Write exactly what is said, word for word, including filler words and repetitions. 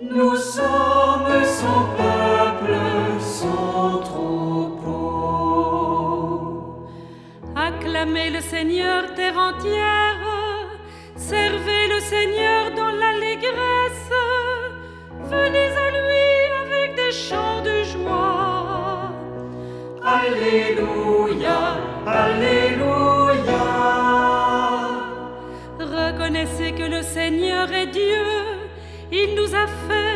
Nous sommes son peuple, son troupeau. Acclamez le Seigneur, terre entière, servez le Seigneur dans l'allégresse, venez à lui avec des chants de joie. Alléluia, Alléluia. Reconnaissez que le Seigneur est Dieu, il nous a fait